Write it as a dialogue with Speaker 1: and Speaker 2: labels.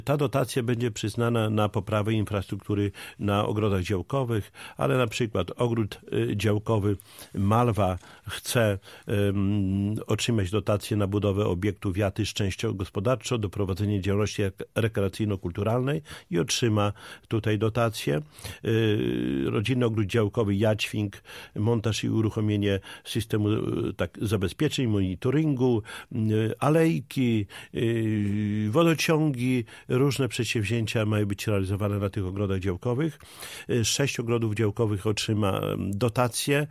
Speaker 1: Ta dotacja będzie przyznana na poprawę infrastruktury na ogrodach działkowych, ale na przykład ogród działkowy Malwa chce otrzymać dotację na budowę obiektu wiaty szczęściowo-gospodarczo do prowadzenia działalności rekreacyjno-kulturalnej i otrzyma tutaj dotację. Rodzinny ogród działkowy Jadźwig, montaż i uruchomienie systemu zabezpieczeń, monitoringu, alejki, wodociągi, różne przedsięwzięcia mają być realizowane na tych ogrodach działkowych. 6 ogrodów działkowych otrzyma dotację